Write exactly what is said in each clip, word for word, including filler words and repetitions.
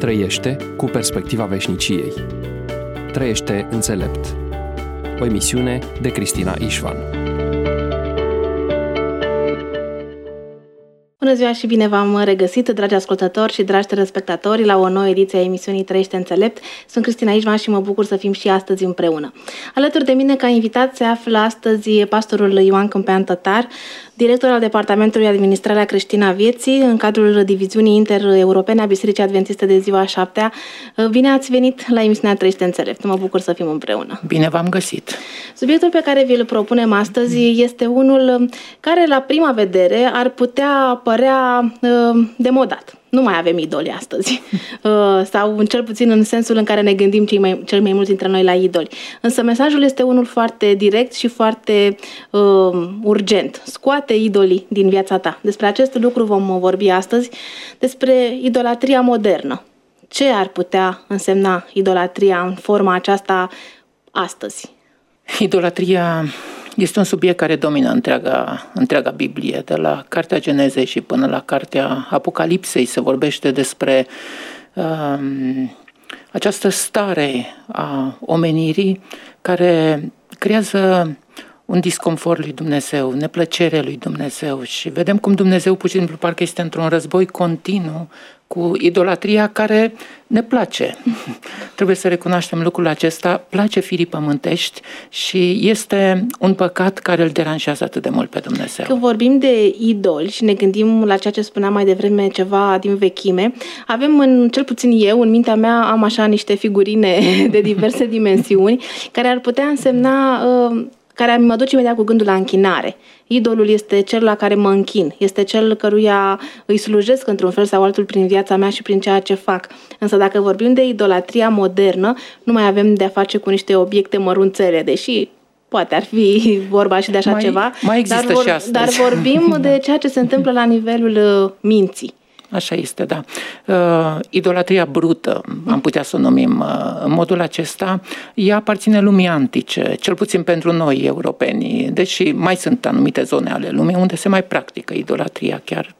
Trăiește cu perspectiva veșniciei. Trăiește înțelept. O emisiune de Cristina Ișvan. Bună ziua și bine v-am regăsit, dragi ascultători și dragi telespectatori, la o nouă ediție a emisiunii Trăiește înțelept. Sunt Cristina Ișvan și mă bucur să fim și astăzi împreună. Alături de mine, ca invitat, se află astăzi pastorul Ioan Câmpean Tătar, director al Departamentului Administrarea Creștină a Vieții, în cadrul Diviziunii Inter-Europene a Bisericii Adventiste de Ziua a Șaptea. Bine ați venit la emisiunea Trăiește înțelept. Mă bucur să fim împreună. Bine v-am găsit. Subiectul pe care vi-l propunem astăzi este unul care, la prima vedere, ar putea părea uh, demodat. Nu mai avem idoli astăzi, uh, sau cel puțin în sensul în care ne gândim cei mai, cel mai mulți dintre noi la idoli. Însă mesajul este unul foarte direct și foarte uh, urgent. Scoate idolii din viața ta. Despre acest lucru vom vorbi astăzi, despre idolatria modernă. Ce ar putea însemna idolatria în forma aceasta astăzi? Idolatria este un subiect care domină întreaga, întreaga Biblie, de la Cartea Genezei și până la Cartea Apocalipsei se vorbește despre um, această stare a omenirii care creează un disconfort lui Dumnezeu, neplăcere lui Dumnezeu și vedem cum Dumnezeu pur și simplu parcă este într-un război continuu cu idolatria care ne place. Trebuie să recunoaștem lucrul acesta, place firii pământești și este un păcat care îl deranjează atât de mult pe Dumnezeu. Când vorbim de idoli și ne gândim la ceea ce spuneam mai devreme, ceva din vechime, avem, în, cel puțin eu, în mintea mea, am așa niște figurine de diverse dimensiuni care ar putea însemna... Uh, care mă duce imediat cu gândul la închinare. Idolul este cel la care mă închin, este cel căruia îi slujesc într-un fel sau altul prin viața mea și prin ceea ce fac. Însă dacă vorbim de idolatria modernă, nu mai avem de-a face cu niște obiecte mărunțele, deși poate ar fi vorba și de așa mai, ceva, mai există dar, vor, și astăzi. dar vorbim de ceea ce se întâmplă la nivelul minții. Așa este, da. Uh, idolatria brută, am putea să o numim uh, în modul acesta, ea aparține lumii antice, cel puțin pentru noi, europenii, deși mai sunt anumite zone ale lumii unde se mai practică idolatria chiar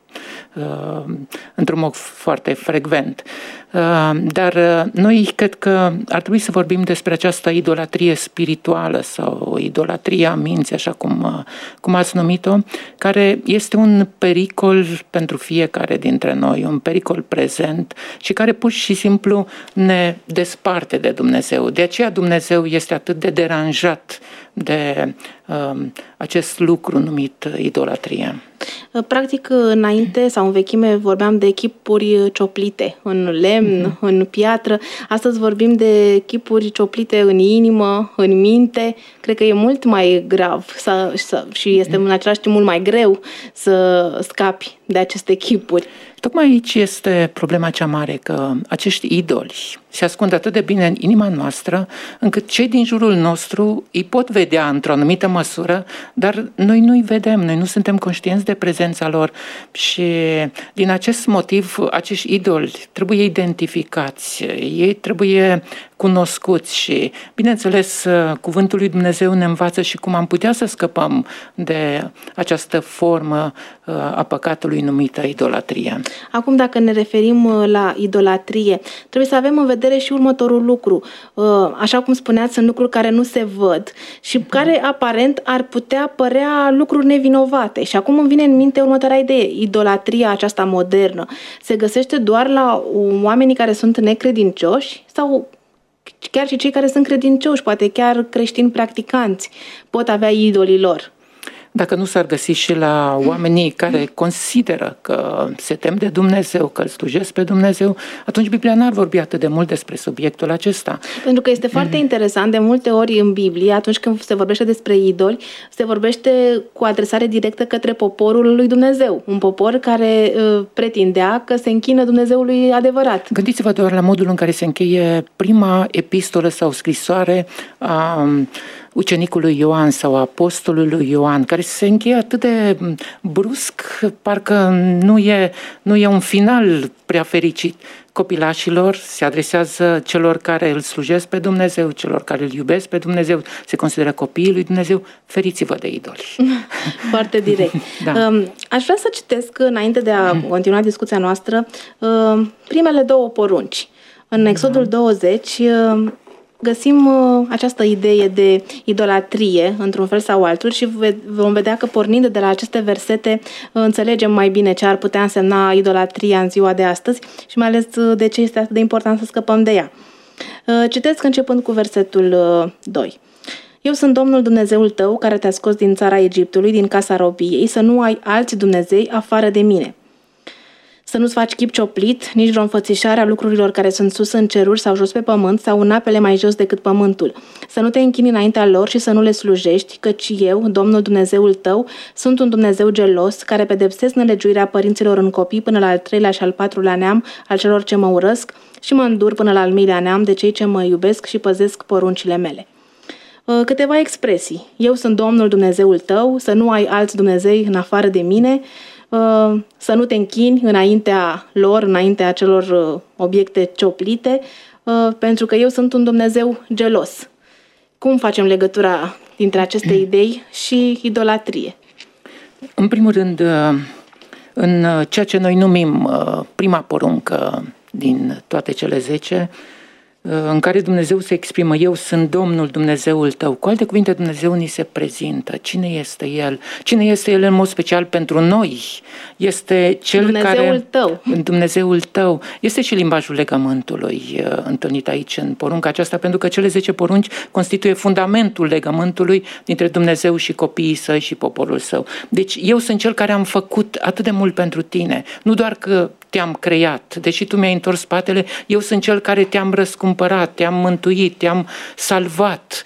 uh, într-un mod foarte frecvent. Uh, dar uh, noi cred că ar trebui să vorbim despre această idolatrie spirituală sau idolatria minții, așa cum, uh, cum ați numit-o, care este un pericol pentru fiecare dintre noi, un pericol prezent și care pur și simplu ne desparte de Dumnezeu. De aceea Dumnezeu este atât de deranjat de uh, acest lucru numit idolatrie. Practic, înainte sau în vechime vorbeam de chipuri cioplite în lemn, mm-hmm. în piatră. Astăzi vorbim de chipuri cioplite în inimă, în minte. Cred că e mult mai grav să, să, și este în același timp mult mai greu să scapi de aceste chipuri. Tocmai aici este problema cea mare, că acești idoli se ascund atât de bine în inima noastră, încât cei din jurul nostru îi pot vedea într-o anumită măsură, dar noi nu-i vedem, noi nu suntem conștienți de prezența lor și din acest motiv acești idoli trebuie identificați, ei trebuie cunoscuți și, bineînțeles, cuvântul lui Dumnezeu ne învață și cum am putea să scăpăm de această formă a păcatului numită idolatrie. Acum, dacă ne referim la idolatrie, trebuie să avem în vedere și următorul lucru. Așa cum spuneați, sunt lucruri care nu se văd și care aparent ar putea părea lucruri nevinovate. Și acum îmi vine în minte următoarea idee. Idolatria aceasta modernă se găsește doar la oamenii care sunt necredincioși sau chiar și cei care sunt credincioși, poate chiar creștini practicanți, pot avea idolii lor? Dacă nu s-ar găsi și la oamenii care consideră că se tem de Dumnezeu, că îl slujesc pe Dumnezeu, atunci Biblia n-ar vorbi atât de mult despre subiectul acesta. Pentru că este foarte mm. interesant, de multe ori în Biblie, atunci când se vorbește despre idoli, se vorbește cu adresare directă către poporul lui Dumnezeu. Un popor care uh, pretindea că se închină Dumnezeului adevărat. Gândiți-vă doar la modul în care se încheie prima epistolă sau scrisoare a ucenicului Ioan sau apostolului Ioan, care se încheie atât de brusc, parcă nu e, nu e un final prea fericit. Copilașilor se adresează celor care îl slujesc pe Dumnezeu, celor care îl iubesc pe Dumnezeu, se consideră copiii lui Dumnezeu, feriți-vă de idoli. Foarte direct. Da. Aș vrea să citesc, înainte de a continua discuția noastră, primele două porunci. În Exodul douăzeci găsim această idee de idolatrie, într-un fel sau altul, și vom vedea că, pornind de la aceste versete, înțelegem mai bine ce ar putea însemna idolatria în ziua de astăzi și mai ales de ce este atât de important să scăpăm de ea. Citesc începând cu versetul doi. Eu sunt Domnul Dumnezeul tău, care te-a scos din țara Egiptului, din casa robiei, să nu ai alți Dumnezei afară de mine. Să nu-ți faci chip cioplit, nici vreo înfățișare a lucrurilor care sunt sus în ceruri sau jos pe pământ sau în apele mai jos decât pământul. Să nu te închini înaintea lor și să nu le slujești, căci eu, Domnul Dumnezeul tău, sunt un Dumnezeu gelos, care pedepsesc nelegiuirea părinților în copii până la al treilea și al patrulea neam al celor ce mă urăsc și mă îndur până la al miilea neam de cei ce mă iubesc și păzesc poruncile mele. Câteva expresii. Eu sunt Domnul Dumnezeul tău, să nu ai alți Dumnezei în afară de mine, să nu te închini înaintea lor, înaintea celor obiecte cioplite, pentru că eu sunt un Dumnezeu gelos. Cum facem legătura dintre aceste idei și idolatrie? În primul rând, în ceea ce noi numim prima poruncă din toate cele zece, în care Dumnezeu se exprimă, eu sunt Domnul Dumnezeul tău. Cu alte cuvinte, Dumnezeu ni se prezintă. Cine este El? Cine este El în mod special pentru noi? Este Cel Dumnezeul care... tău. Dumnezeul tău. Este și limbajul legământului întâlnit aici în porunca aceasta, pentru că cele zece porunci constituie fundamentul legământului dintre Dumnezeu și copiii săi și poporul său. Deci eu sunt Cel care am făcut atât de mult pentru tine. Nu doar că te-am creat, deși tu mi-ai întors spatele, eu sunt Cel care te-am răscumpărat, te-am mântuit, te-am salvat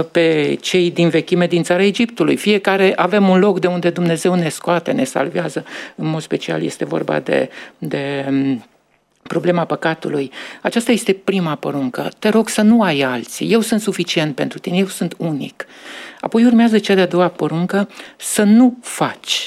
pe cei din vechime din țara Egiptului. Fiecare avem un loc de unde Dumnezeu ne scoate, ne salvează. În mod special este vorba de, de problema păcatului. Aceasta este prima poruncă. Te rog să nu ai alții. Eu sunt suficient pentru tine, eu sunt unic. Apoi urmează cea de-a doua poruncă, să nu faci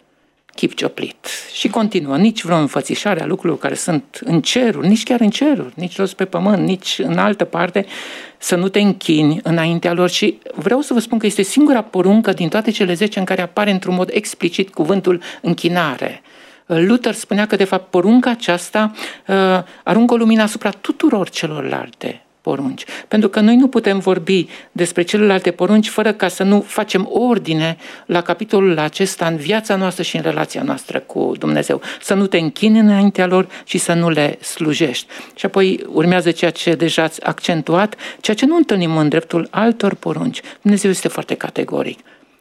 chip cioplit. Și continuă, nici vreo înfățișare a lucrurilor care sunt în ceruri, nici chiar în ceruri, nici jos pe pământ, nici în altă parte, să nu te închini înaintea lor. Și vreau să vă spun că este singura poruncă din toate cele zece în care apare într-un mod explicit cuvântul închinare. Luther spunea că, de fapt, porunca aceasta uh, aruncă o lumină asupra tuturor celorlalte porunci. Pentru că noi nu putem vorbi despre celelalte porunci fără ca să nu facem ordine la capitolul acesta în viața noastră și în relația noastră cu Dumnezeu. Să nu te închini înaintea lor și să nu le slujești. Și apoi urmează ceea ce deja ați accentuat, ceea ce nu întâlnim în dreptul altor porunci. Dumnezeu este foarte categoric.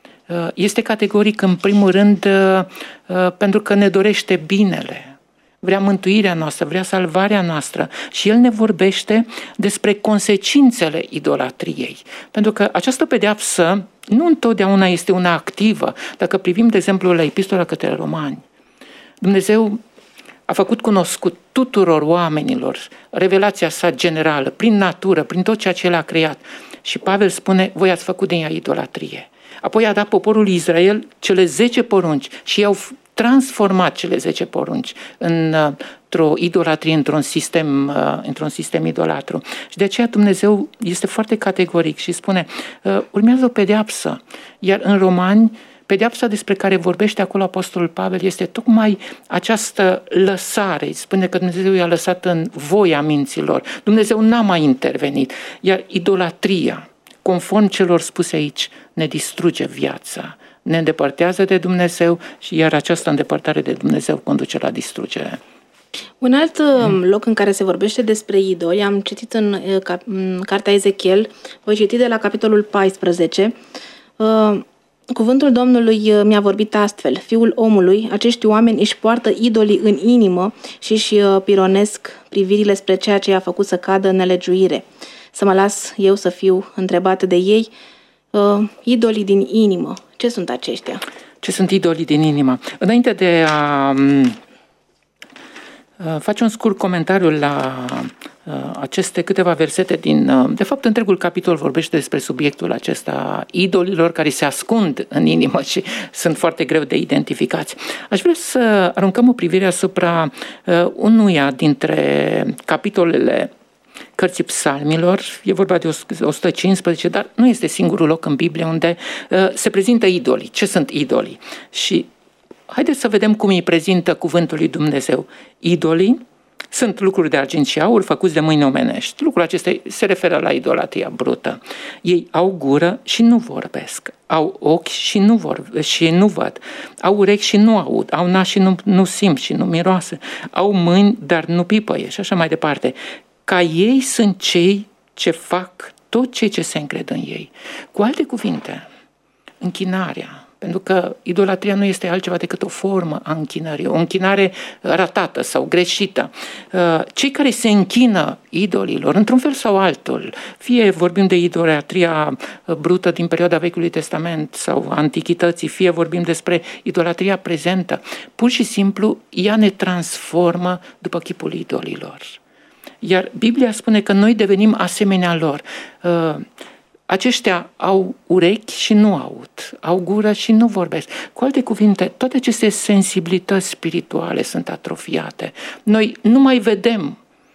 Este categoric în primul rând pentru că ne dorește binele. Vrea mântuirea noastră, vrea salvarea noastră și El ne vorbește despre consecințele idolatriei. Pentru că această pedeapsă nu întotdeauna este una activă. Dacă privim, de exemplu, la Epistola către Romani, Dumnezeu a făcut cunoscut tuturor oamenilor revelația sa generală, prin natură, prin tot ceea ce El a creat. Și Pavel spune, voi ați făcut din ea idolatrie. Apoi a dat poporul Israel cele zece porunci și i-au transformat cele zece porunci într-o idolatrie, într-un sistem, într-un sistem idolatru. Și de aceea Dumnezeu este foarte categoric și spune, urmează o pedeapsă. Iar în Romani, pedeapsa despre care vorbește acolo Apostolul Pavel este tocmai această lăsare. Spune că Dumnezeu i-a lăsat în voia minților. Dumnezeu n-a mai intervenit. Iar idolatria, conform celor spuse aici, ne distruge viața, ne îndepărtează de Dumnezeu și iar această îndepărtare de Dumnezeu conduce la distrugere. Un alt mm. loc în care se vorbește despre idoli, am citit în, în cartea Ezechiel, voi citi de la capitolul paisprezece, cuvântul Domnului mi-a vorbit astfel, Fiul omului, acești oameni își poartă idolii în inimă și își pironesc privirile spre ceea ce i-a făcut să cadă în nelegiuire. Să mă las eu să fiu întrebat de ei, uh, idolii din inimă. Ce sunt aceștia? Ce sunt idolii din inimă? Înainte de a uh, face un scurt comentariu la uh, aceste câteva versete din... Uh, de fapt, întregul capitol vorbește despre subiectul acesta, idolilor care se ascund în inimă și sunt foarte greu de identificați. Aș vrea să aruncăm o privire asupra uh, unuia dintre capitolele Cărții Psalmilor, e vorba de o sută cincisprezece, dar nu este singurul loc în Biblie unde uh, se prezintă idolii. Ce sunt idolii? Și haideți să vedem cum îi prezintă cuvântul lui Dumnezeu. Idolii Sunt lucruri de argint și aur făcuți de mâini omenești. Lucrul acesta se referă la idolatria brută. Ei au gură și nu vorbesc, au ochi și nu, vor, și nu văd, au urechi și nu aud, au nas și nu, nu simt și nu miroase, au mâini, dar nu pipăie și așa mai departe. Ca ei sunt cei ce fac tot cei ce se încred în ei. Cu alte cuvinte, închinarea, pentru că idolatria nu este altceva decât o formă a închinării, o închinare ratată sau greșită. Cei care se închină idolilor, într-un fel sau altul, fie vorbim de idolatria brută din perioada Vechiului Testament sau Antichității, fie vorbim despre idolatria prezentă, pur și simplu ea ne transformă după chipul idolilor. Iar Biblia spune că noi devenim asemenea lor. Aceștia au urechi și nu aud, au gură și nu vorbesc. Cu alte cuvinte, toate aceste sensibilități spirituale sunt atrofiate. Noi nu mai vedem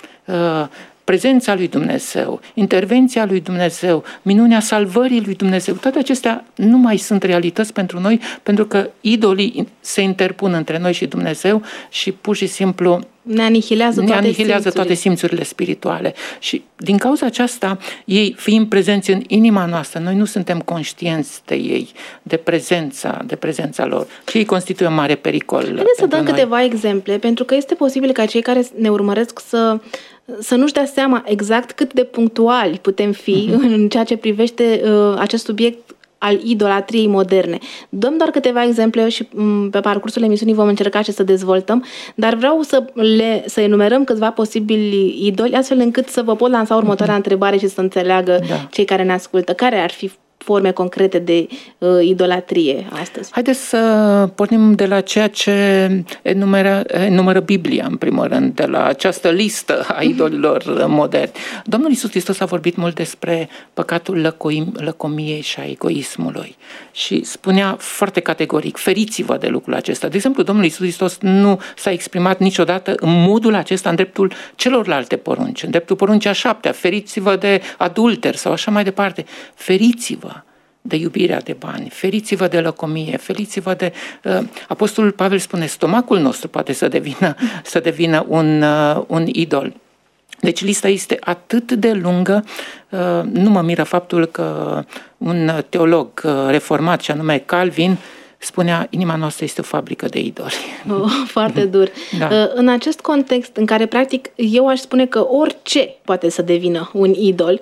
uh, prezența lui Dumnezeu, intervenția lui Dumnezeu, minunea salvării lui Dumnezeu. Toate acestea nu mai sunt realități pentru noi, pentru că idolii se interpun între noi și Dumnezeu și pur și simplu ne anihilează, ne toate, anihilează simțurile. toate simțurile spirituale. Și din cauza aceasta, ei fiind prezenți în inima noastră, noi nu suntem conștienți de ei, de prezența, de prezența lor. Și ei constituie un mare pericol. Haideți să dăm noi câteva exemple, pentru că este posibil ca cei care ne urmăresc să să nu-și dea seama exact cât de punctuali putem fi uh-huh. în ceea ce privește uh, acest subiect al idolatriei moderne. Dăm doar câteva exemple și m, pe parcursul emisiunii vom încerca și să dezvoltăm, dar vreau să, le, să enumerăm câțiva posibili idoli, astfel încât să vă pot lansa următoarea uh-huh. întrebare și să înțeleagă da. cei care ne ascultă. Care ar fi forme concrete de uh, idolatrie astăzi? Haideți să pornim de la ceea ce enumeră, enumeră Biblia, în primul rând, de la această listă a idolilor moderni. Domnul Iisus Hristos a vorbit mult despre păcatul lăcoim, lăcomiei și a egoismului și spunea foarte categoric, feriți-vă de lucrul acesta. De exemplu, Domnul Iisus Hristos nu s-a exprimat niciodată în modul acesta în dreptul celorlalte porunci, în dreptul poruncii a șaptea, feriți-vă de adulter sau așa mai departe. Feriți-vă de iubirea de bani, feriți-vă de lăcomie, feriți-vă de... Uh, Apostolul Pavel spune, stomacul nostru poate să devină, să devină un, uh, un idol. Deci lista este atât de lungă, uh, nu mă miră faptul că un teolog uh, reformat, și anume Calvin, spunea, inima noastră este o fabrică de idoli. Oh, foarte dur. Da. În acest context în care, practic, eu aș spune că orice poate să devină un idol,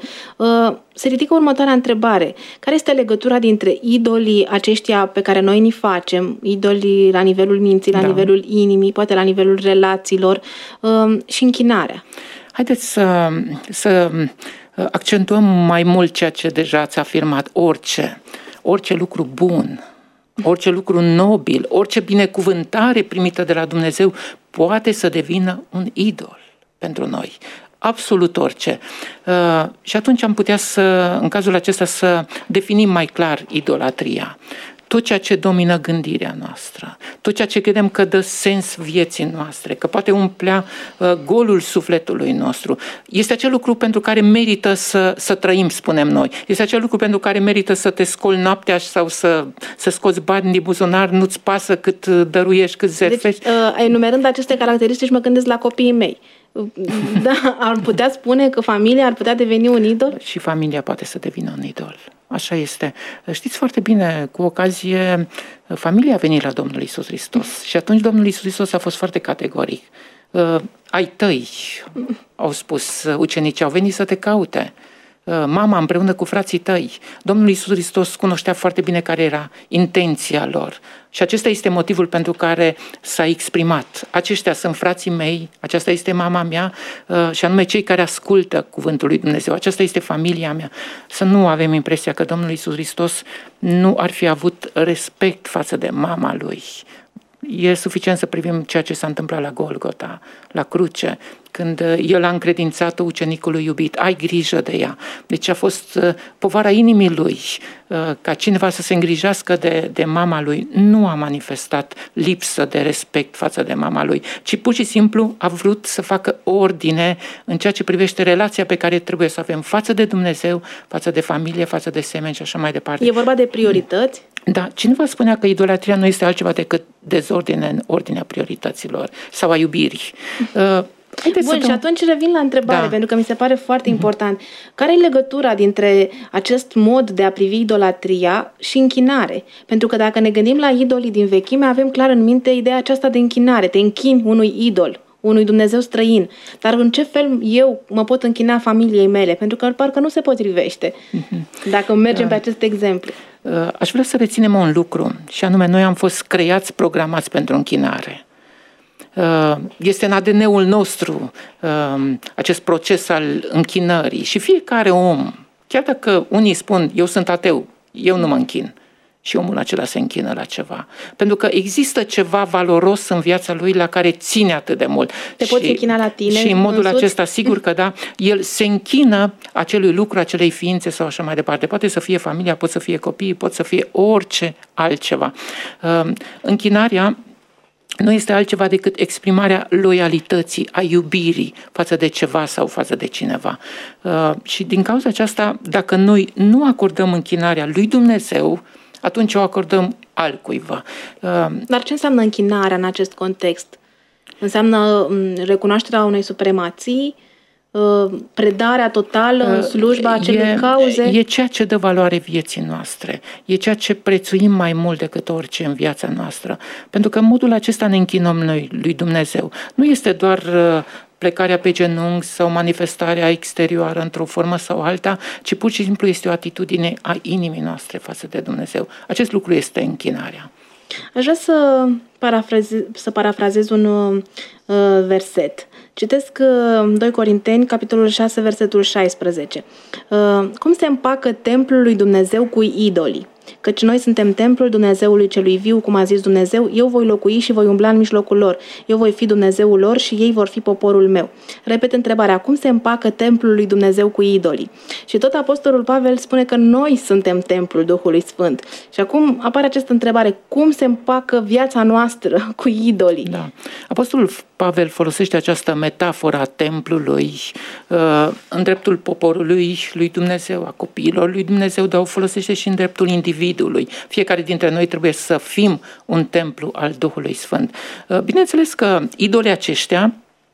se ridică următoarea întrebare. Care este legătura dintre idolii aceștia pe care noi ni facem, idolii la nivelul minții, la da. nivelul inimii, poate la nivelul relațiilor și închinarea? Haideți să, să accentuăm mai mult ceea ce deja ați afirmat. Orice, orice lucru bun, orice lucru nobil, orice binecuvântare primită de la Dumnezeu poate să devină un idol pentru noi. Absolut orice. Uh, și atunci am putea să, în cazul acesta, să definim mai clar idolatria. Tot ceea ce domină gândirea noastră, tot ceea ce credem că dă sens vieții noastre, că poate umplea uh, golul sufletului nostru, este acel lucru pentru care merită să, să trăim, spunem noi. Este acel lucru pentru care merită să te scoli noaptea sau să, să scoți bani din buzunar, nu-ți pasă cât dăruiești, cât zerfești. Deci, uh, enumerând aceste caracteristici, mă gândesc la copiii mei. Da, ar putea spune că familia ar putea deveni un idol? Și familia poate să devină un idol. Așa este. Știți foarte bine, cu ocazie, familia a venit la Domnul Iisus Hristos și atunci Domnul Iisus Hristos a fost foarte categoric. Ai tăi, au spus ucenicii, au venit să te caute. Mama împreună cu frații tăi. Domnul Iisus Hristos cunoștea foarte bine care era intenția lor. Și acesta este motivul pentru care s-a exprimat. Aceștia sunt frații mei, aceasta este mama mea și anume cei care ascultă cuvântul lui Dumnezeu. Aceasta este familia mea. Să nu avem impresia că Domnul Iisus Hristos nu ar fi avut respect față de mama lui. E suficient să privim ceea ce s-a întâmplat la Golgota, la cruce, când el a încredințat-o ucenicului iubit, ai grijă de ea. Deci a fost povara inimii lui, ca cineva să se îngrijească de, de mama lui. Nu a manifestat lipsă de respect față de mama lui, ci pur și simplu a vrut să facă ordine în ceea ce privește relația pe care trebuie să avem față de Dumnezeu, față de familie, față de semeni și așa mai departe. E vorba de priorități? Da, cineva spunea că idolatria nu este altceva decât dezordine în ordinea priorităților sau a iubirii. Haideți Bun, să și atunci revin la întrebare, da. pentru că mi se pare foarte mm-hmm. important. Care e legătura dintre acest mod de a privi idolatria și închinare? Pentru că dacă ne gândim la idolii din vechime, avem clar în minte ideea aceasta de închinare. Te închini unui idol, unui Dumnezeu străin. Dar în ce fel eu mă pot închina familiei mele? Pentru că parcă nu se potrivește. Mm-hmm. Dacă mergem pe acest exemplu. Aș vrea să reținem un lucru, și anume noi am fost creați, programați pentru închinare. Este în A D N-ul nostru acest proces al închinării și fiecare om, chiar dacă unii spun eu sunt ateu, eu nu mă închin, și omul acela se închină la ceva. Pentru că există ceva valoros în viața lui la care ține atât de mult. Te poți închina la tine și în modul însuți? Acesta, sigur că da, el se închină acelui lucru, acelei ființe sau așa mai departe. Poate să fie familia, pot să fie copiii, pot să fie orice altceva. Închinarea nu este altceva decât exprimarea loialității, a iubirii față de ceva sau față de cineva. Uh, și din cauza aceasta, dacă noi nu acordăm închinarea lui Dumnezeu, atunci o acordăm altcuiva. Uh, Dar ce înseamnă închinarea în acest context? Înseamnă recunoașterea unei supremații, predarea totală în slujba acelei e, cauze? E ceea ce dă valoare vieții noastre. E ceea ce prețuim mai mult decât orice în viața noastră. Pentru că în modul acesta ne închinăm noi lui Dumnezeu. Nu este doar plecarea pe genunchi sau manifestarea exterioară într-o formă sau alta, ci pur și simplu este o atitudine a inimii noastre față de Dumnezeu. Acest lucru este închinarea. Aș vrea să parafrazez, să parafrazez un uh, verset. Citesc uh, doi Corinteni, capitolul șase, versetul șaisprezece. Uh, cum se împacă templul lui Dumnezeu cu idolii? Căci noi suntem templul Dumnezeului celui viu, cum a zis Dumnezeu, eu voi locui și voi umbla în mijlocul lor. Eu voi fi Dumnezeul lor și ei vor fi poporul meu. Repet întrebarea, cum se împacă templul lui Dumnezeu cu idolii? Și tot apostolul Pavel spune că noi suntem templul Duhului Sfânt. Și acum apare această întrebare, cum se împacă viața noastră cu idolii? Da. Apostolul Pavel folosește această metaforă a templului uh, în dreptul poporului lui Dumnezeu, a copiilor lui Dumnezeu, dar o folosește și în dreptul individului. Fiecare dintre noi trebuie să fim un templu al Duhului Sfânt. Uh, bineînțeles că idolii aceștia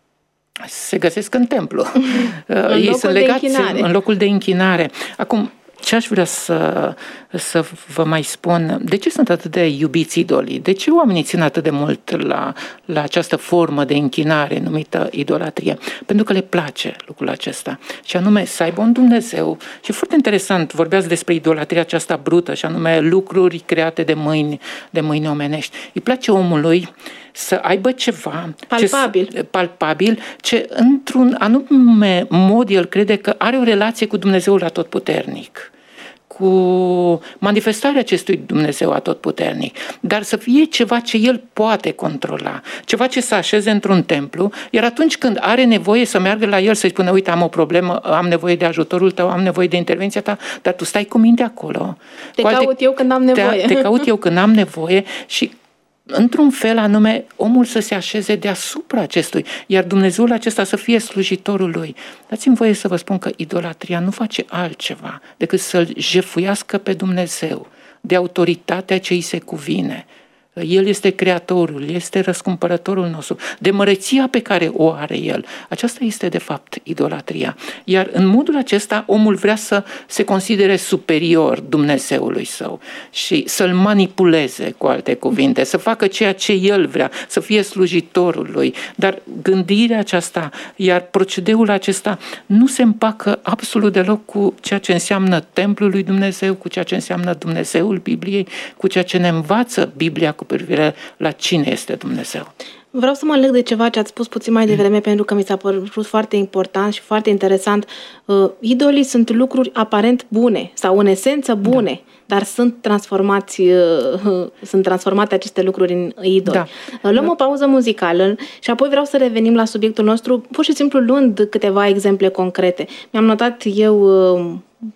se găsesc în templu. Uh, ei sunt legați în locul de închinare. Acum, ce aș vrea să, să vă mai spun? De ce sunt atât de iubiți idolii? De ce oamenii țin atât de mult la, la această formă de închinare numită idolatrie? Pentru că le place lucrul acesta. Și anume să aibă un Dumnezeu. Și foarte interesant, vorbeați despre idolatria aceasta brută, și anume lucruri create de mâini, de mâini omenești. Îi place omului să aibă ceva palpabil, ce, palpabil, ce într-un anume mod el crede că are o relație cu Dumnezeul Atotputernic, cu manifestarea acestui Dumnezeu Atotputernic, dar să fie ceva ce el poate controla, ceva ce să așeze într-un templu, iar atunci când are nevoie să meargă la el, să-i spună, uite, am o problemă, am nevoie de ajutorul tău, am nevoie de intervenția ta, dar tu stai cu minte acolo. Te caut alte, eu când am nevoie. Te, te caut eu când am nevoie și într-un fel anume, omul să se așeze deasupra acestui, iar Dumnezeul acesta să fie slujitorul lui. Dați-mi voie să vă spun că idolatria nu face altceva decât să-L jefuiască pe Dumnezeu de autoritatea ce îi se cuvine. El este creatorul, este răscumpărătorul nostru, de măreția pe care o are El. Aceasta este de fapt idolatria. Iar în modul acesta omul vrea să se considere superior Dumnezeului său și să-L manipuleze, cu alte cuvinte, să facă ceea ce El vrea, să fie slujitorul lui. Dar gândirea aceasta, iar procedeul acesta nu se împacă absolut deloc cu ceea ce înseamnă templul lui Dumnezeu, cu ceea ce înseamnă Dumnezeul Bibliei, cu ceea ce ne învață Biblia cu privire la cine este Dumnezeu. Vreau să mă leg de ceva ce ați spus puțin mai devreme, mm. pentru că mi s-a părut foarte important și foarte interesant. Uh, idolii sunt lucruri aparent bune sau în esență bune, da. dar sunt transformați, uh, sunt transformate aceste lucruri în idoli. Da. Uh, luăm da. o pauză muzicală și apoi vreau să revenim la subiectul nostru, pur și simplu luând câteva exemple concrete. Mi-am notat eu uh,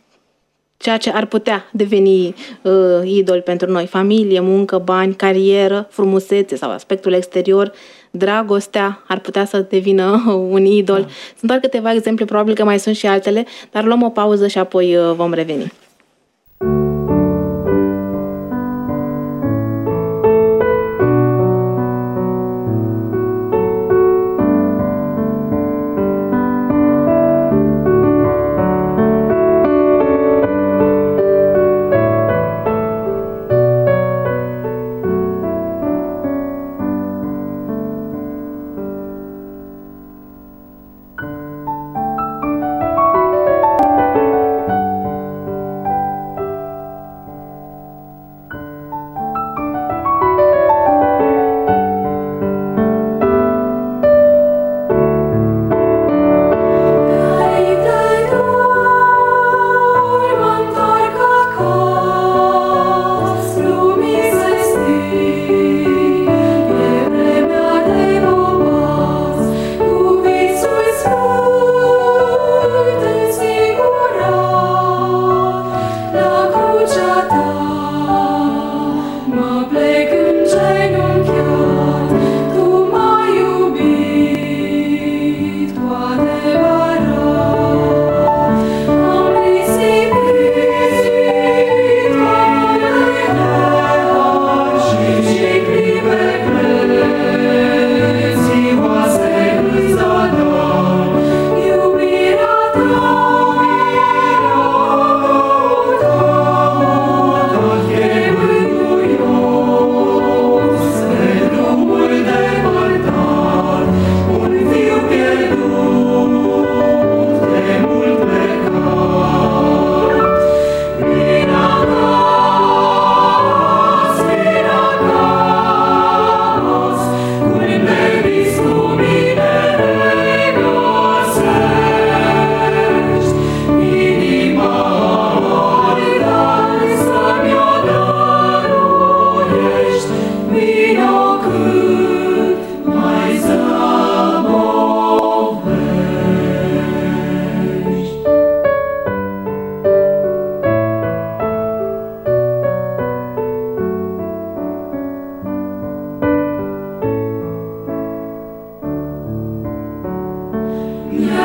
ceea ce ar putea deveni uh, idol pentru noi. Familie, muncă, bani, carieră, frumusețe sau aspectul exterior, dragostea ar putea să devină un idol. Da. Sunt doar câteva exemple, probabil că mai sunt și altele, dar luăm o pauză și apoi uh, vom reveni.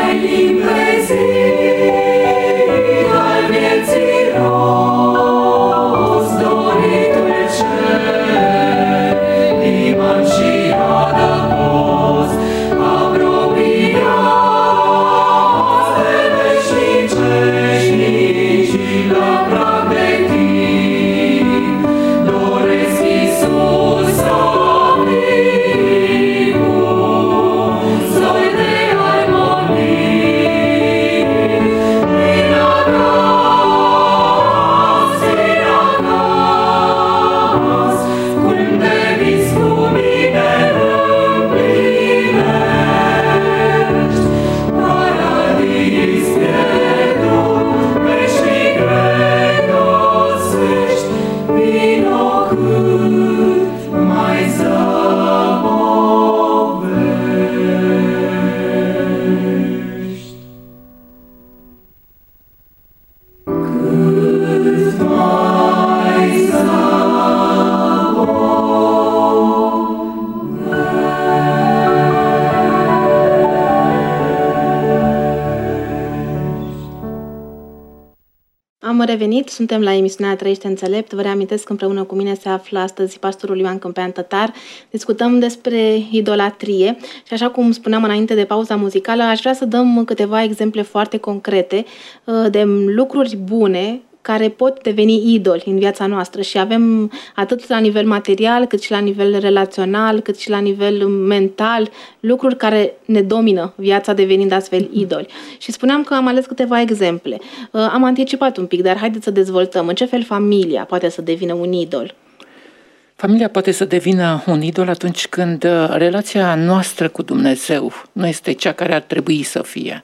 Am revenit, suntem la emisiunea Trăiește Înțelept. Vă reamintesc că împreună cu mine se află astăzi pastorul Ioan Câmpean Tătar. Discutăm despre idolatrie și așa cum spuneam înainte de pauza muzicală, aș vrea să dăm câteva exemple foarte concrete de lucruri bune care pot deveni idoli în viața noastră și avem atât la nivel material, cât și la nivel relațional, cât și la nivel mental, lucruri care ne domină viața devenind astfel idoli. Și spuneam că am ales câteva exemple. Am anticipat un pic, dar haideți să dezvoltăm. În ce fel familia poate să devină un idol? Familia poate să devină un idol atunci când relația noastră cu Dumnezeu nu este cea care ar trebui să fie.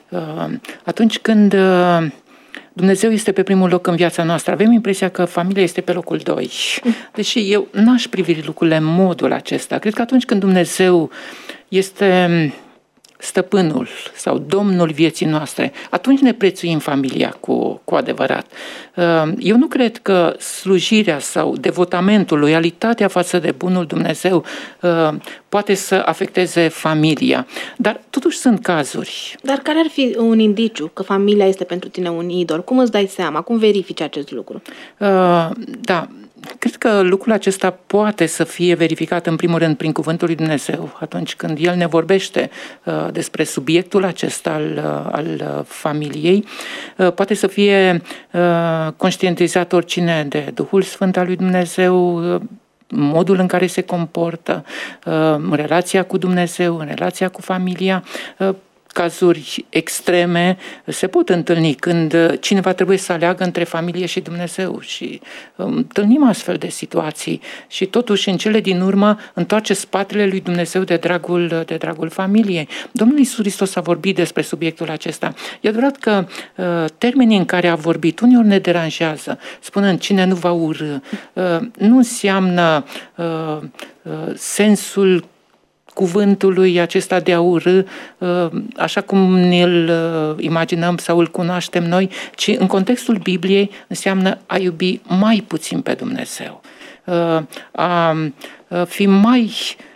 Atunci când Dumnezeu este pe primul loc în viața noastră, avem impresia că familia este pe locul doi. Deși eu n-aș privi lucrurile în modul acesta. Cred că atunci când Dumnezeu este stăpânul sau domnul vieții noastre, atunci ne prețuim familia cu, cu adevărat. Eu nu cred că slujirea sau devotamentul, loialitatea față de bunul Dumnezeu poate să afecteze familia. Dar totuși sunt cazuri. Dar care ar fi un indiciu că familia este pentru tine un idol? Cum îți dai seama? Cum verifici acest lucru? Da, cred că lucrul acesta poate să fie verificat în primul rând prin cuvântul lui Dumnezeu, atunci când El ne vorbește uh, despre subiectul acesta al, uh, al familiei. Uh, poate să fie uh, conștientizat oricine de Duhul Sfânt al lui Dumnezeu, uh, modul în care se comportă, uh, în relația cu Dumnezeu, în relația cu familia. Uh, Cazuri extreme se pot întâlni când cineva trebuie să aleagă între familie și Dumnezeu și întâlnim astfel de situații și totuși în cele din urmă întoarce spatele lui Dumnezeu de dragul, de dragul familiei. Domnul Iisus Hristos a vorbit despre subiectul acesta. E adevărat că uh, termenii în care a vorbit uneori ne deranjează, spunând cine nu va urâ, uh, nu înseamnă uh, uh, sensul cuvântului acesta de a urâ, așa cum ne-l imaginăm sau îl cunoaștem noi, ci în contextul Bibliei înseamnă a iubi mai puțin pe Dumnezeu, a fi mai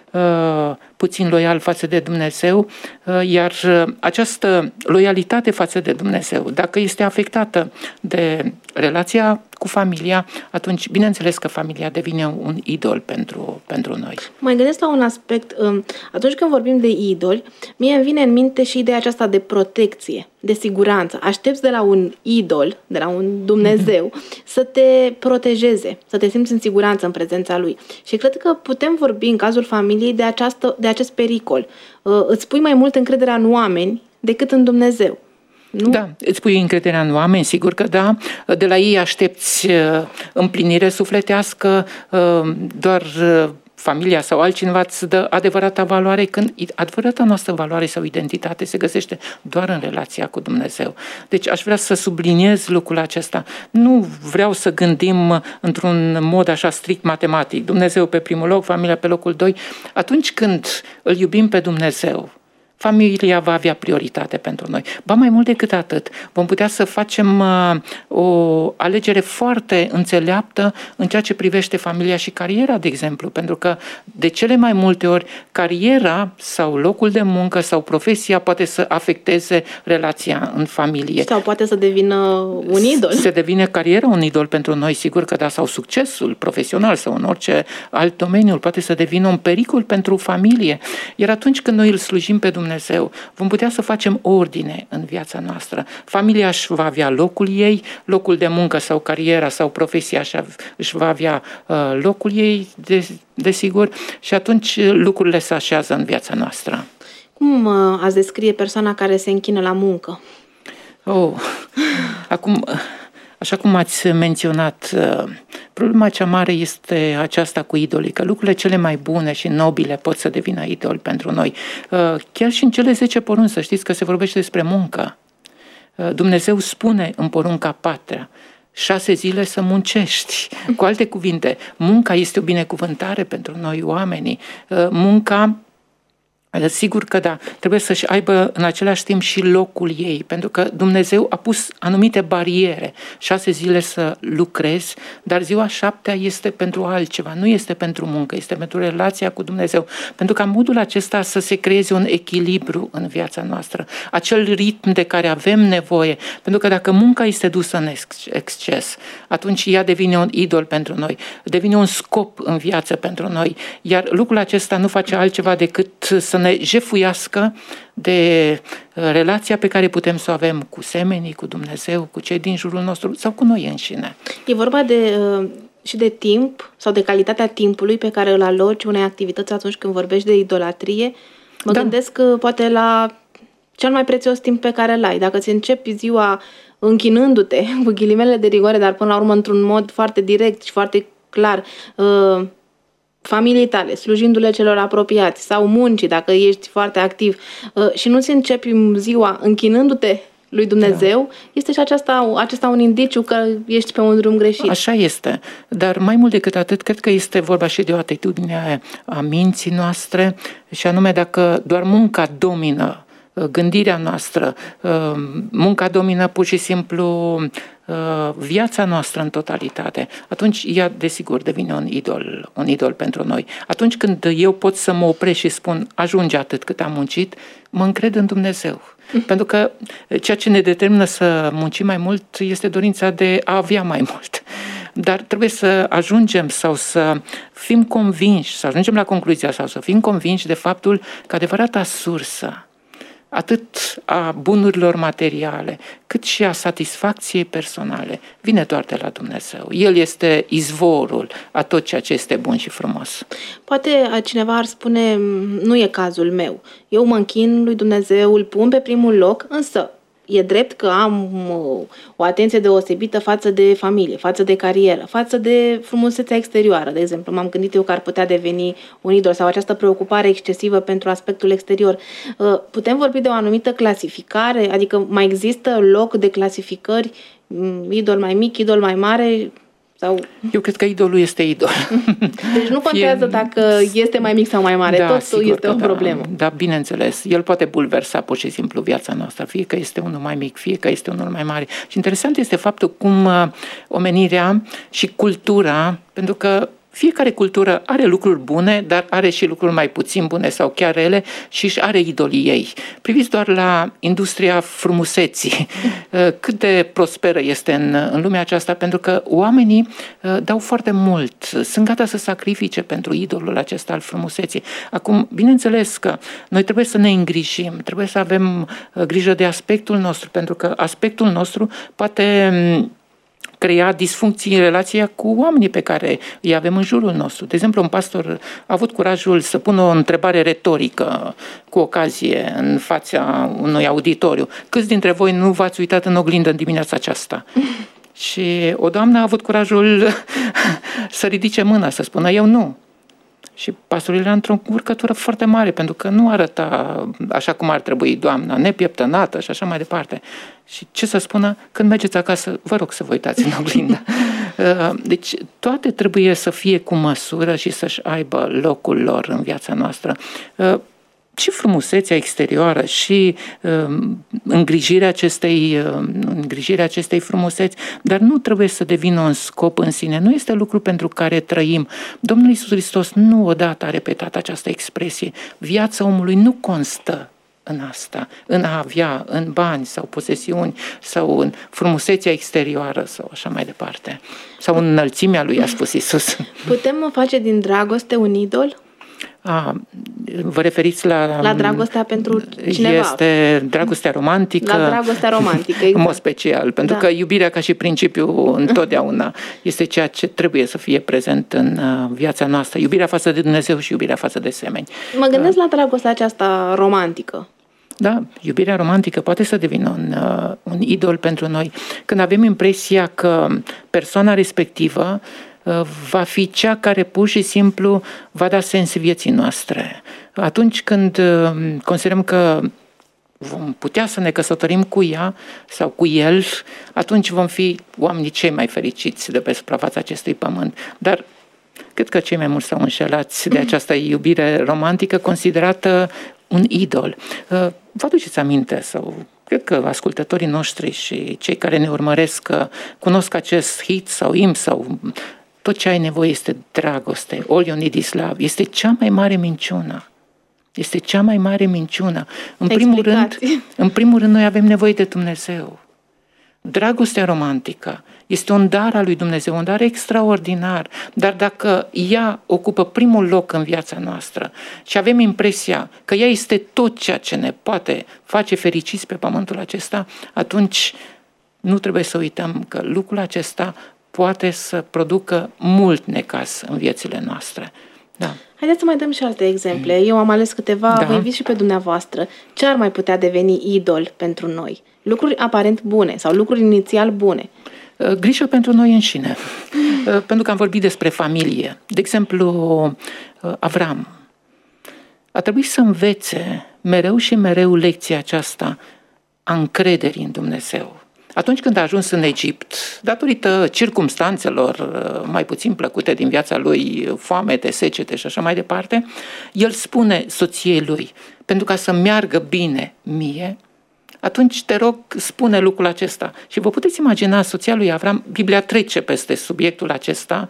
puțin loial față de Dumnezeu, iar această loialitate față de Dumnezeu, dacă este afectată de relația cu familia, atunci bineînțeles că familia devine un idol pentru, pentru noi. Mai gândesc la un aspect, atunci când vorbim de idoli, mie îmi vine în minte și ideea aceasta de protecție, de siguranță. Aștepți de la un idol, de la un Dumnezeu, mm-hmm. să te protejeze, să te simți în siguranță în prezența lui. Și cred că putem vorbi în cazul familiei de, această, de acest pericol. Îți pui mai mult încrederea în oameni decât în Dumnezeu. Nu? Da, îți pui încrederea în oameni, sigur că da. De la ei aștepți împlinire sufletească, doar familia sau altcineva îți dă adevărata valoare, când adevărata noastră valoare sau identitate se găsește doar în relația cu Dumnezeu. Deci aș vrea să subliniez lucrul acesta. Nu vreau să gândim într-un mod așa strict matematic. Dumnezeu pe primul loc, familia pe locul doi. Atunci când îl iubim pe Dumnezeu, familia va avea prioritate pentru noi. Ba mai mult decât atât, vom putea să facem uh, o alegere foarte înțeleaptă în ceea ce privește familia și cariera, de exemplu, pentru că de cele mai multe ori cariera sau locul de muncă sau profesia poate să afecteze relația în familie. Sau poate să devină un idol. Se devine cariera un idol pentru noi, sigur că da, sau succesul profesional sau în orice alt domeniu poate să devină un pericol pentru familie. Iar atunci când noi îl slujim pe Dumnezeu, vom putea să facem ordine în viața noastră. Familia își va avea locul ei, locul de muncă sau cariera sau profesia își va avea uh, locul ei, de, desigur, și atunci lucrurile se așează în viața noastră. Cum uh, ați descrie persoana care se închină la muncă? Oh, acum, așa cum ați menționat, problema cea mare este aceasta cu idolii, că lucrurile cele mai bune și nobile pot să devină idoli pentru noi. Chiar și în cele zece porunci, să știți că se vorbește despre muncă. Dumnezeu spune în porunca patra, șase zile să muncești. Cu alte cuvinte, munca este o binecuvântare pentru noi oamenii. Munca, sigur că da, trebuie să-și aibă în același timp și locul ei, pentru că Dumnezeu a pus anumite bariere. Șase zile să lucrezi, dar ziua șaptea este pentru altceva, nu este pentru muncă, este pentru relația cu Dumnezeu. Pentru ca în modul acesta să se creeze un echilibru în viața noastră, acel ritm de care avem nevoie, pentru că dacă munca este dusă în exces, atunci ea devine un idol pentru noi, devine un scop în viață pentru noi, iar lucrul acesta nu face altceva decât să ne jefuiască de relația pe care putem să o avem cu semenii, cu Dumnezeu, cu cei din jurul nostru sau cu noi înșine. E vorba de, și de timp sau de calitatea timpului pe care îl aloci unei activități atunci când vorbești de idolatrie. Mă da. gândesc poate la cel mai prețios timp pe care îl ai. Dacă ți începi ziua închinându-te, cu ghilimele de rigoare, dar până la urmă într-un mod foarte direct și foarte clar, uh, familiei tale, slujindu-le celor apropiați sau muncii, dacă ești foarte activ uh, și nu-ți începi ziua închinându-te lui Dumnezeu, da. este și aceasta, acesta un indiciu că ești pe un drum greșit. Așa este, dar mai mult decât atât, cred că este vorba și de o atitudine a minții noastre și anume dacă doar munca domină gândirea noastră, munca domină pur și simplu viața noastră în totalitate, atunci ea, desigur, devine un idol, un idol pentru noi. Atunci când eu pot să mă opresc și spun, ajunge atât cât am muncit, mă încred în Dumnezeu. Pentru că ceea ce ne determină să muncim mai mult este dorința de a avea mai mult. Dar trebuie să ajungem sau să fim convinși, să ajungem la concluzia sau să fim convinși de faptul că adevărata sursă atât a bunurilor materiale, cât și a satisfacției personale, vine doar de la Dumnezeu. El este izvorul a tot ceea ce este bun și frumos. Poate cineva ar spune, nu e cazul meu. Eu mă închin lui Dumnezeu, îl pun pe primul loc, însă e drept că am o atenție deosebită față de familie, față de carieră, față de frumusețea exterioară, de exemplu. M-am gândit eu că ar putea deveni un idol sau această preocupare excesivă pentru aspectul exterior. Putem vorbi de o anumită clasificare? Adică mai există loc de clasificări? Idol mai mic, idol mai mare? Sau... Eu cred că idolul este idol. Deci nu contează Fie... dacă este mai mic sau mai mare, da, totul este o da, problemă. Da, bineînțeles. El poate bulversa pur și simplu viața noastră, fie că este unul mai mic, fie că este unul mai mare. Și interesant este faptul cum omenirea și cultura, pentru că fiecare cultură are lucruri bune, dar are și lucruri mai puțin bune sau chiar rele și își are idolii ei. Priviți doar la industria frumuseții, cât de prosperă este în, în lumea aceasta, pentru că oamenii dau foarte mult, sunt gata să sacrifice pentru idolul acesta al frumuseții. Acum, bineînțeles că noi trebuie să ne îngrijim, trebuie să avem grijă de aspectul nostru, pentru că aspectul nostru poate crea disfuncții în relația cu oamenii pe care îi avem în jurul nostru. De exemplu, un pastor a avut curajul să pună o întrebare retorică cu ocazie în fața unui auditoriu. Câți dintre voi nu v-ați uitat în oglindă în dimineața aceasta? Și o doamnă a avut curajul să ridice mâna, să spună eu nu. Și pastorul era într-o urcătură foarte mare, pentru că nu arăta așa cum ar trebui doamna, nepieptănată și așa mai departe. Și ce să spună? Când mergeți acasă, vă rog să vă uitați în oglindă. Deci toate trebuie să fie cu măsură și să-și aibă locul lor în viața noastră. și frumusețea exterioară și uh, îngrijirea acestei, uh, îngrijirea acestei frumuseți, dar nu trebuie să devină un scop în sine. Nu este lucru pentru care trăim. Domnul Iisus Hristos nu odată a repetat această expresie. Viața omului nu constă în asta, în a avea, în bani sau posesiuni sau în frumusețea exterioară sau așa mai departe. Sau în înălțimea lui, a spus Iisus. Putem face din dragoste un idol? A, vă referiți la... La dragostea pentru cineva. Este dragostea romantică. La dragostea romantică, exact. În mod special, pentru da. că iubirea ca și principiu întotdeauna este ceea ce trebuie să fie prezent în viața noastră. Iubirea față de Dumnezeu și iubirea față de semeni. Mă gândesc la dragostea aceasta romantică. Da, iubirea romantică poate să devină un, un idol pentru noi. Când avem impresia că persoana respectivă va fi cea care pur și simplu va da sens vieții noastre. Atunci când considerăm că vom putea să ne căsătorim cu ea sau cu el, atunci vom fi oamenii cei mai fericiți de pe suprafața acestui pământ. Dar cred că cei mai mulți s-au înșelați de această iubire romantică considerată un idol. Vă aduceți aminte sau... Cred că ascultătorii noștri și cei care ne urmăresc cunosc acest hit sau imn sau tot ce ai nevoie este dragoste. All you need is love. Este cea mai mare minciună. Este cea mai mare minciună. În primul rând, în primul rând, noi avem nevoie de Dumnezeu. Dragostea romantică este un dar al lui Dumnezeu, un dar extraordinar, dar dacă ea ocupă primul loc în viața noastră și avem impresia că ea este tot ceea ce ne poate face fericiți pe pământul acesta, atunci nu trebuie să uităm că lucrul acesta poate să producă mult necaz în viețile noastre. Da. Haideți să mai dăm și alte exemple. Eu am ales câteva, da. Vă invit și pe dumneavoastră. Ce ar mai putea deveni idol pentru noi? Lucruri aparent bune sau lucruri inițial bune? Grijă pentru noi înșine. Pentru că am vorbit despre familie. De exemplu, Avram a trebuit să învețe mereu și mereu lecția aceasta a încrederii în Dumnezeu. Atunci când a ajuns în Egipt, datorită circumstanțelor mai puțin plăcute din viața lui, foamete, secete și așa mai departe, el spune soției lui, pentru ca să meargă bine mie, atunci te rog, spune lucrul acesta. Și vă puteți imagina, soția lui Avram, Biblia trece peste subiectul acesta,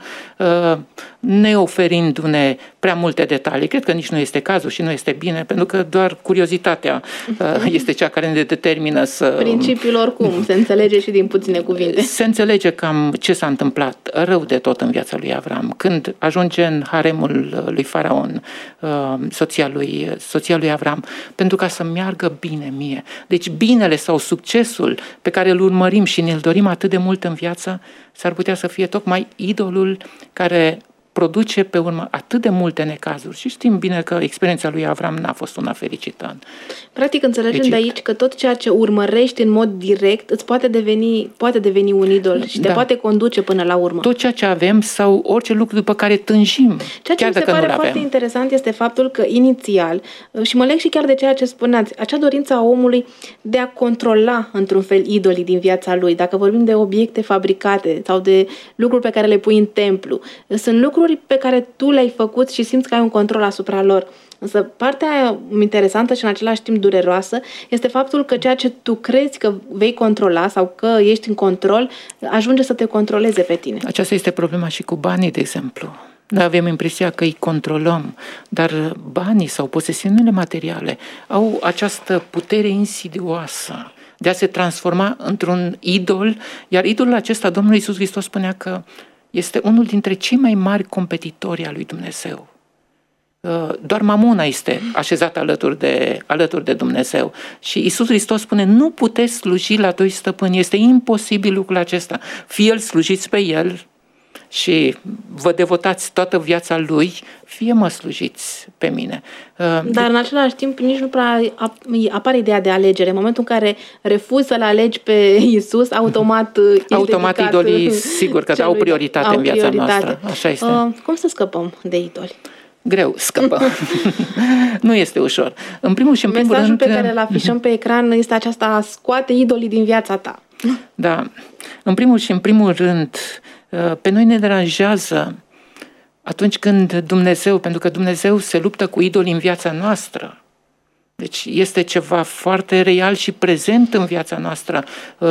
neoferindu-ne prea multe detalii. Cred că nici nu este cazul și nu este bine, pentru că doar curiozitatea este cea care ne determină să... Principiul oricum, se înțelege și din puține cuvinte. Se înțelege cam ce s-a întâmplat rău de tot în viața lui Avram. Când ajunge în haremul lui Faraon, soția lui, soția lui Avram, pentru ca să meargă bine mie. Deci binele sau succesul pe care îl urmărim și ne-l dorim atât de mult în viață, s-ar putea să fie tocmai idolul care produce pe urmă atât de multe necazuri. Și știm bine că experiența lui Avram n-a fost una fericită. Practic înțelegem Egipt. De aici că tot ceea ce urmărești în mod direct îți poate deveni, poate deveni un idol și te da. Poate conduce până la urmă. Tot ceea ce avem sau orice lucru după care tânjim. Ceea ce mi se pare foarte avem. Interesant este faptul că inițial, și mă leg și chiar de ceea ce spuneați, acea dorință a omului de a controla într-un fel idolii din viața lui. Dacă vorbim de obiecte fabricate sau de lucruri pe care le pui în templu, sunt lucruri pe care tu le-ai făcut și simți că ai un control asupra lor. Însă partea interesantă și în același timp dureroasă este faptul că ceea ce tu crezi că vei controla sau că ești în control, ajunge să te controleze pe tine. Aceasta este problema și cu banii, de exemplu. Noi avem impresia că îi controlăm, dar banii sau posesiunile materiale au această putere insidioasă de a se transforma într-un idol, iar idolul acesta, Domnul Iisus Hristos spunea că este unul dintre cei mai mari competitori al lui Dumnezeu. Doar Mamona este așezat alături de, alături de Dumnezeu. Și Iisus Hristos spune, nu puteți sluji la doi stăpâni, este imposibil lucrul acesta. Fie îl slujiți pe El și vă devotați toată viața Lui, fie mă slujiți pe mine. Dar în același timp nici nu prea apare ideea de alegere. În momentul în care refuzi să-L alegi pe Iisus, automat automat idolii, sigur că au prioritate au în viața prioritate. Noastră. Așa este. Uh, cum să scăpăm de idoli? Greu, scăpăm. Nu este ușor. În primul și în primul Mesajul rând... pe care îl afișăm pe ecran este aceasta, scoate idolii din viața ta. Da. În primul și în primul rând, pe noi ne deranjează atunci când Dumnezeu, pentru că Dumnezeu se luptă cu idolii în viața noastră, Deci este ceva foarte real și prezent în viața noastră,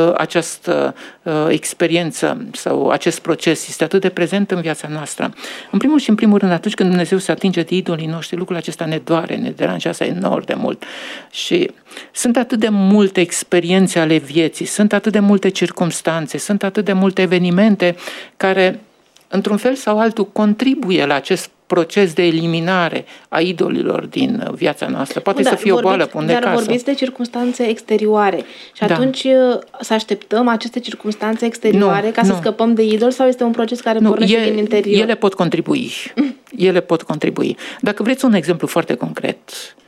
această experiență sau acest proces este atât de prezent în viața noastră. În primul și în primul rând, atunci când Dumnezeu se atinge de idolii noștri, lucrul acesta ne doare, ne deranjează enorm de mult. Și sunt atât de multe experiențe ale vieții, sunt atât de multe circumstanțe, sunt atât de multe evenimente care, într-un fel sau altul, contribuie la acest proces de eliminare a idolilor din viața noastră. Poate da, să fie vorbiți, o boală pe un necaz. Dar vorbiți de circunstanțe exterioare și da. atunci să așteptăm aceste circunstanțe exterioare nu, ca nu. să scăpăm de idol sau este un proces care nu, pornește e, din interior? Ele pot contribui. Ele pot contribui. Dacă vreți un exemplu foarte concret,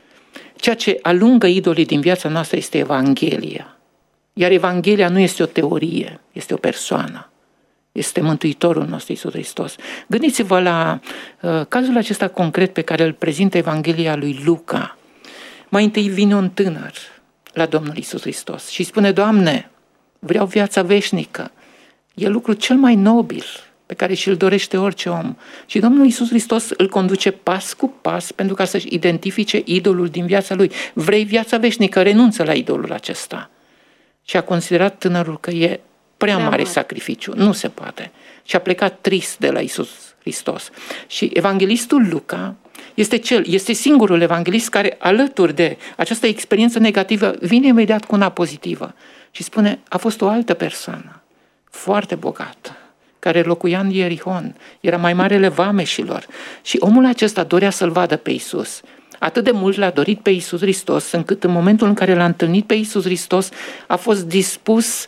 ceea ce alungă idolii din viața noastră este Evanghelia. Iar Evanghelia nu este o teorie, este o persoană. Este Mântuitorul nostru Iisus Hristos. Gândiți-vă la uh, cazul acesta concret pe care îl prezintă Evanghelia lui Luca. Mai întâi vine un tânăr la Domnul Iisus Hristos și spune: Doamne, vreau viața veșnică. E lucrul cel mai nobil pe care și-l dorește orice om. Și Domnul Iisus Hristos îl conduce pas cu pas pentru ca să-și identifice idolul din viața lui. Vrei viața veșnică? Renunță la idolul acesta. Și a considerat tânărul că e prea mare, mare sacrificiu, nu se poate. Și a plecat trist de la Iisus Hristos. Și evanghelistul Luca este cel, este singurul evanghelist care, alături de această experiență negativă, vine imediat cu una pozitivă și spune: a fost o altă persoană, foarte bogată, care locuia în Ierihon, era mai marele vameșilor și omul acesta dorea să-l vadă pe Iisus. Atât de mult l-a dorit pe Iisus Hristos, încât în momentul în care l-a întâlnit pe Iisus Hristos, a fost dispus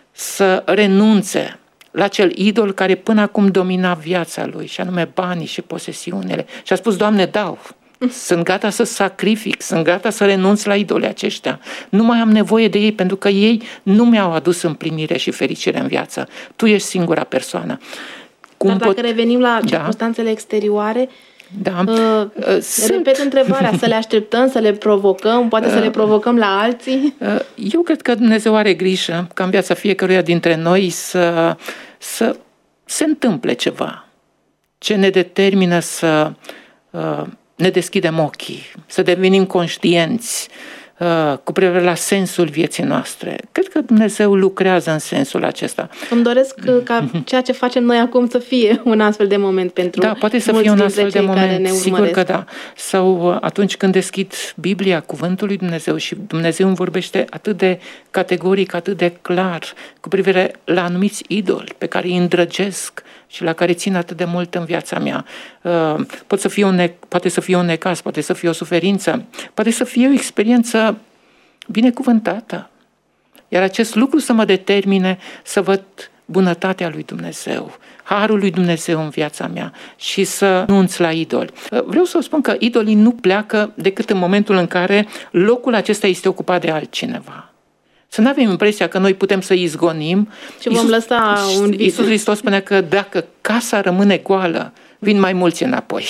să renunțe la cel idol care până acum domina viața lui, și anume banii și posesiunile. Și a spus: Doamne, dau, sunt gata să sacrific, sunt gata să renunț la idolii aceștia. Nu mai am nevoie de ei pentru că ei nu mi-au adus împlinire și fericire în viață. Tu ești singura persoană. Cum Dar dacă pot... revenim la circunstanțele da. exterioare, Da. Uh, Sunt... Repet întrebarea, să le așteptăm, să le provocăm, poate uh, să le provocăm la alții? Uh, eu cred că Dumnezeu are grijă ca în viața fiecăruia dintre noi să, să se întâmple ceva ce ne determină să uh, ne deschidem ochii, să devenim conștienți uh, cu privire la sensul vieții noastre. Cred că Dumnezeu lucrează în sensul acesta. Îmi doresc ca ceea ce facem noi acum să fie un astfel de moment pentru Da, poate să fie un astfel de moment, sigur că da. Sau atunci când deschid Biblia, cuvântul lui Dumnezeu, și Dumnezeu îmi vorbește atât de categoric, atât de clar cu privire la anumiți idoli pe care îi îndrăgesc și la care țin atât de mult în viața mea. Poate să fie un, poate să fie un necaz, poate să fie o suferință, poate să fie o experiență binecuvântată. Iar acest lucru să mă determine să văd bunătatea lui Dumnezeu, harul lui Dumnezeu în viața mea și să renunț la idoli. Vreau să vă spun că idolii nu pleacă decât în momentul în care locul acesta este ocupat de altcineva. Să nu avem impresia că noi putem să izgonim. Și vom Iisus, lăsa un vis. Iisus Hristos spunea că dacă casa rămâne goală, vin mai mulți înapoi.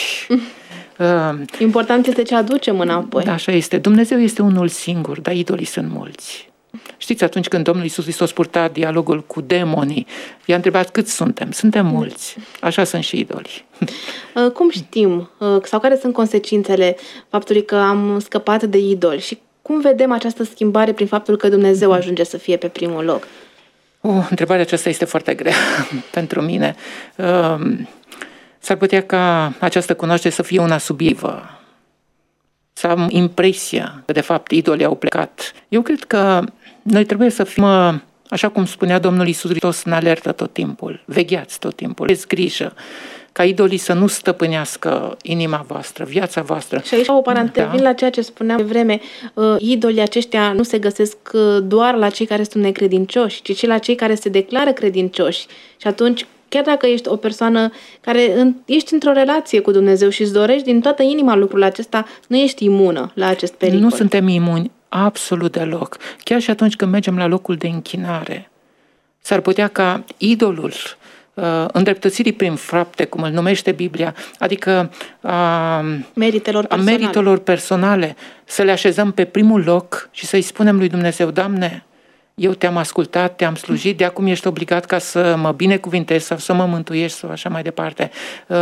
Important este ce aducem înapoi. Da, așa este. Dumnezeu este unul singur, dar idolii sunt mulți. Știți, atunci când Domnul Iisus Hristos purta dialogul cu demonii, i-a întrebat: cât suntem? Suntem mulți. Așa sunt și idolii. Cum știm sau care sunt consecințele faptului că am scăpat de idoli și cum vedem această schimbare prin faptul că Dumnezeu ajunge să fie pe primul loc? Uh, întrebarea aceasta este foarte grea pentru mine. Uh, s-ar putea ca această cunoaștere să fie una subiectivă. Să am impresia că de fapt idolii au plecat. Eu cred că noi trebuie să fim, așa cum spunea Domnul Iisus Hristos, în alertă tot timpul. Vegheați tot timpul. Aveți grijă ca idolii să nu stăpânească inima voastră, viața voastră. Și aici o paranteză, da? Vin la ceea ce spuneam de vreme, uh, idolii aceștia nu se găsesc doar la cei care sunt necredincioși, ci și la cei care se declară credincioși. Și atunci, chiar dacă ești o persoană care în, ești într-o relație cu Dumnezeu și îți dorești din toată inima lucrul acesta, nu ești imună la acest pericol. Nu suntem imuni, absolut deloc. Chiar și atunci când mergem la locul de închinare, s-ar putea ca idolul îndreptățirii prin fapte, cum îl numește Biblia, adică a meritelor personale. a meritelor personale, să le așezăm pe primul loc și să-i spunem lui Dumnezeu: Doamne, eu te-am ascultat, te-am slujit, de acum ești obligat ca să mă binecuvintezi sau să mă mântuiești sau așa mai departe.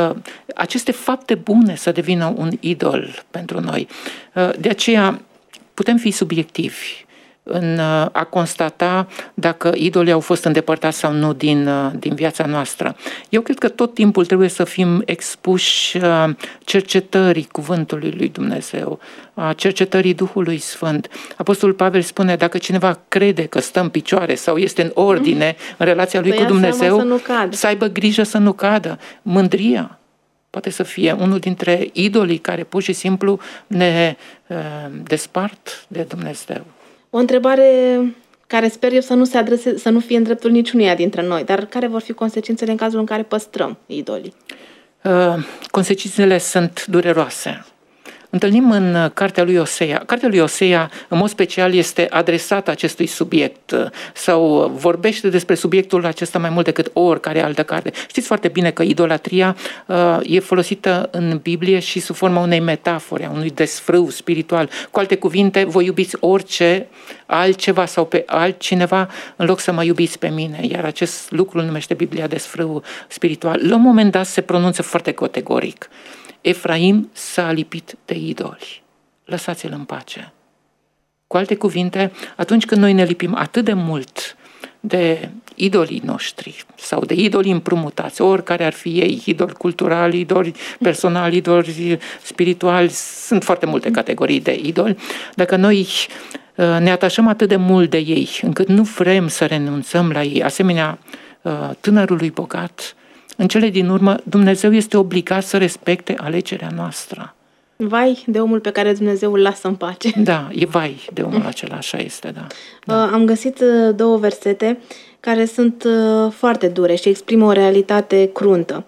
Aceste fapte bune să devină un idol pentru noi. De aceea, putem fi subiectivi în a constata dacă idolii au fost îndepărtați sau nu din, din viața noastră. Eu cred că tot timpul trebuie să fim expuși cercetării cuvântului lui Dumnezeu, a cercetării Duhului Sfânt. Apostolul Pavel spune, dacă cineva crede că stă în picioare sau este în ordine în relația lui cu Dumnezeu, să, să aibă grijă să nu cadă. Mândria poate să fie unul dintre idolii care pur și simplu ne uh, despart de Dumnezeu. O întrebare care sper eu să nu se adrese, să nu fie în dreptul niciunuia dintre noi, dar care vor fi consecințele în cazul în care păstrăm idolii? Uh, consecințele sunt dureroase. Întâlnim în cartea lui Osea. Cartea lui Osea, în mod special, este adresată acestui subiect sau vorbește despre subiectul acesta mai mult decât oricare altă carte. Știți foarte bine că idolatria uh, e folosită în Biblie și sub forma unei metafore, a unui desfrâu spiritual. Cu alte cuvinte, voi iubiți orice altceva sau pe altcineva în loc să mă iubiți pe mine. Iar acest lucru îl numește Biblia desfrâu spiritual. La un moment dat se pronunță foarte categoric. Efraim s-a lipit de idoli. Lăsați-l în pace. Cu alte cuvinte, atunci când noi ne lipim atât de mult de idolii noștri sau de idoli împrumutați, oricare ar fi ei, idoli culturali, idoli personali, idoli spirituali, sunt foarte multe categorii de idoli, dacă noi ne atașăm atât de mult de ei, încât nu vrem să renunțăm la ei, asemenea tânărului bogat, în cele din urmă, Dumnezeu este obligat să respecte alegerea noastră. Vai de omul pe care Dumnezeu îl lasă în pace. Da, e vai de omul acela, așa este, da. da. Am găsit două versete care sunt foarte dure și exprimă o realitate cruntă.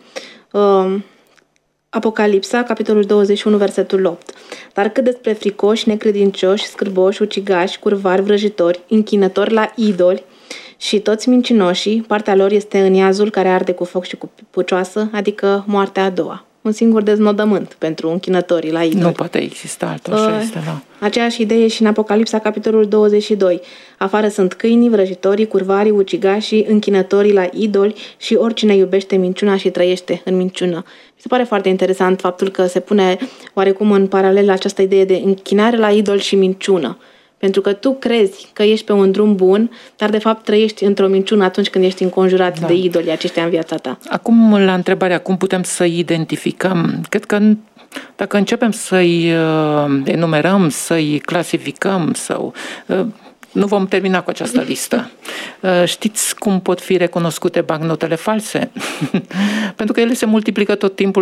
Apocalipsa, capitolul douăzeci și unu, versetul opt. Dar cât despre fricoși, necredincioși, scârboși, ucigași, curvari, vrăjitori, închinători la idoli, și toți mincinoșii, partea lor este în iazul care arde cu foc și cu pucioasă, adică moartea a doua. Un singur deznodământ pentru închinătorii la idoli. Nu poate exista altul, așa uh, este, da. Aceeași idee și în Apocalipsa, capitolul douăzeci și doi. Afară sunt câinii, vrăjitorii, curvarii, ucigașii, închinătorii la idoli și oricine iubește minciuna și trăiește în minciună. Mi se pare foarte interesant faptul că se pune oarecum în paralel această idee de închinare la idol și minciună. Pentru că tu crezi că ești pe un drum bun, dar de fapt trăiești într-o minciună atunci când ești înconjurat da. de idoli aceștia în viața ta. Acum, la întrebarea cum putem să identificăm, cred că dacă începem să-i enumerăm, să-i clasificăm sau... Nu vom termina cu această listă. Știți cum pot fi recunoscute bancnotele false? Pentru că ele se multiplică tot timpul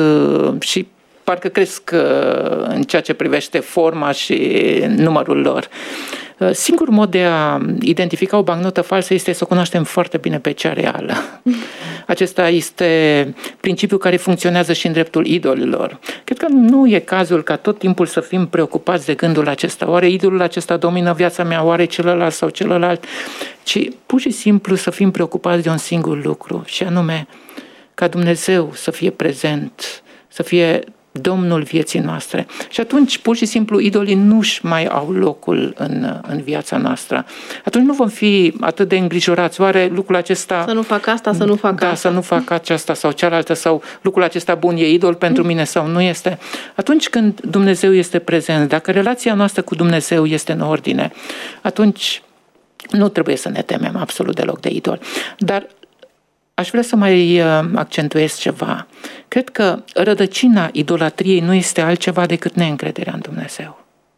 și parcă cresc în ceea ce privește forma și numărul lor. Singurul mod de a identifica o bancnotă falsă este să o cunoaștem foarte bine pe cea reală. Acesta este principiul care funcționează și în dreptul idolilor. Cred că nu e cazul ca tot timpul să fim preocupați de gândul acesta. Oare idolul acesta domină viața mea, oare celălalt sau celălalt? Ci pur și simplu să fim preocupați de un singur lucru, și anume ca Dumnezeu să fie prezent, să fie Domnul vieții noastre. Și atunci, pur și simplu, idolii nu-și mai au locul în, în viața noastră. Atunci nu vom fi atât de îngrijorați. Oare lucrul acesta... Să nu fac asta, să nu fac da, asta. să nu fac aceasta sau cealaltă, sau lucrul acesta bun e idol pentru mine sau nu este. Atunci când Dumnezeu este prezent, dacă relația noastră cu Dumnezeu este în ordine, atunci nu trebuie să ne temem absolut deloc de idol. Dar aș vrea să mai accentuez ceva. Cred că rădăcina idolatriei nu este altceva decât neîncrederea în Dumnezeu.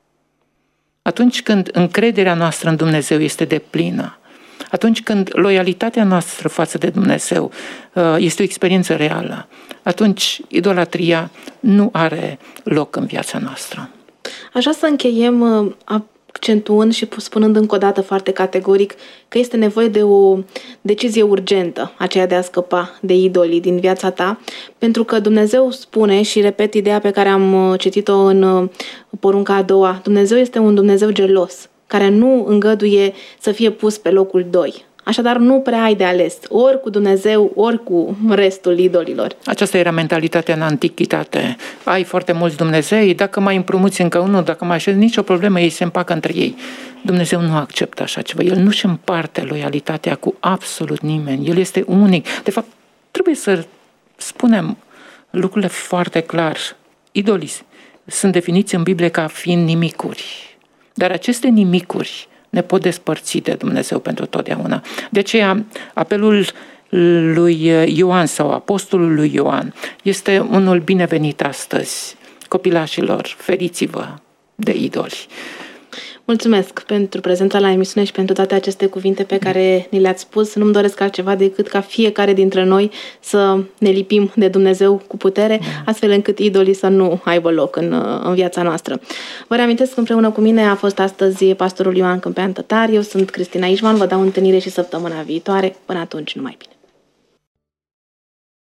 Atunci când încrederea noastră în Dumnezeu este deplină, atunci când loialitatea noastră față de Dumnezeu este o experiență reală, atunci idolatria nu are loc în viața noastră. Aș vrea să încheiem accentuând și spunând încă o dată foarte categoric că este nevoie de o decizie urgentă, aceea de a scăpa de idolii din viața ta, pentru că Dumnezeu spune, și repet ideea pe care am citit-o în porunca a doua, Dumnezeu este un Dumnezeu gelos, care nu îngăduie să fie pus pe locul doi. Așadar, nu prea ai de ales, ori cu Dumnezeu, ori cu restul idolilor. Aceasta era mentalitatea în antichitate. Ai foarte mulți Dumnezei, dacă mai împrumuți încă unul, dacă mai așezi, nicio problemă, ei se împacă între ei. Dumnezeu nu acceptă așa ceva. El nu-și împarte loialitatea cu absolut nimeni. El este unic. De fapt, trebuie să spunem lucrurile foarte clar. Idolii sunt definiți în Biblie ca fiind nimicuri. Dar aceste nimicuri ne pot despărți de Dumnezeu pentru totdeauna. De aceea, apelul lui Ioan sau apostolul lui Ioan este unul binevenit astăzi. Copilașilor, feriți-vă de idoli. Mulțumesc pentru prezența la emisiune și pentru toate aceste cuvinte pe care ni le-ați spus. Nu-mi doresc altceva decât ca fiecare dintre noi să ne lipim de Dumnezeu cu putere, astfel încât idolii să nu aibă loc în, în viața noastră. Vă reamintesc că împreună cu mine a fost astăzi pastorul Ioan Câmpean Tătar. Eu sunt Cristina Ișvan, vă dau întâlnire și săptămâna viitoare. Până atunci, numai bine!